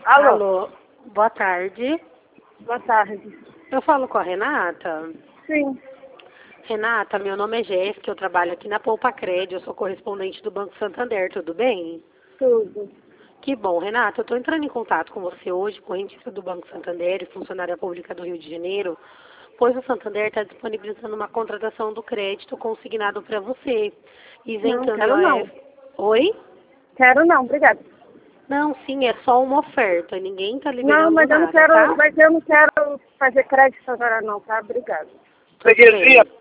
Alô? Alô, boa tarde. Boa tarde. Eu falo com a Renata. Sim, Renata, meu nome é Jéssica, eu trabalho aqui na Poupa Crédito, eu sou correspondente do Banco Santander, tudo bem? tudo. Que bom, Renata, eu estou entrando em contato com você hoje, correntista do Banco Santander e funcionária pública do Rio de Janeiro, pois o Santander está disponibilizando uma contratação do crédito consignado para você, Não, isentando quero não. Oi? Quero não, obrigada. Não, sim, é só uma oferta, ninguém está Não, liberando mas eu não nada, quero, tá? mas eu não quero fazer crédito agora não, tá? Obrigada. Tudo bem.